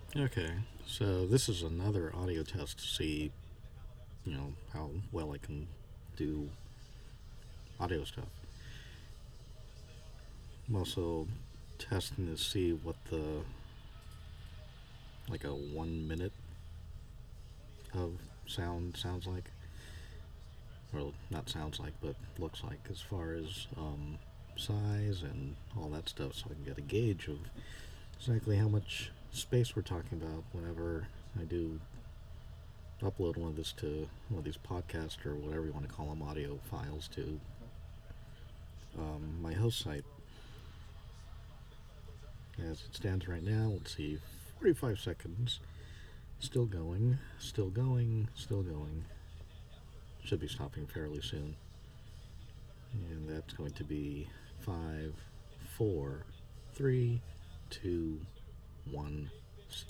Okay, so this is another audio test to see, how well I can do audio stuff. I'm also testing to see what like a 1 minute of sound sounds like. Well, not sounds like, but looks like, as far as size and all that stuff, so I can get a gauge of exactly how much space we're talking about whenever I do upload one of these podcasts or whatever you want to call them, audio files to my host site. As it stands right now, let's see, 45 seconds. Still going, still going, still going. Should be stopping fairly soon. And that's going to be 5, 4, 3, 2, 1.